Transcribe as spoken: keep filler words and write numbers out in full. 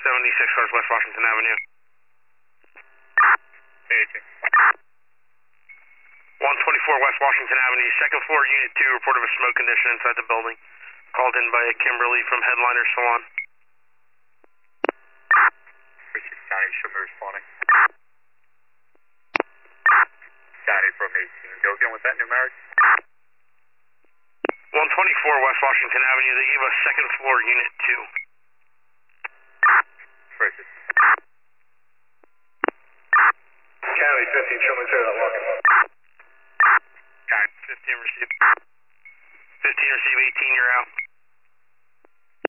seventy-six cars West Washington Avenue. eighteen. one twenty-four West Washington Avenue, second floor, Unit two, report of a smoke condition inside the building. Called in by Kimberly from Headliner Salon. Richard County should be responding. County from eighteen. Go again with that numeric. one twenty-four West Washington Avenue, they gave us second floor, Unit two. Richard. County fifteen, show me clear that walking. County fifteen, receive. fifteen, receive, eighteen, you're out.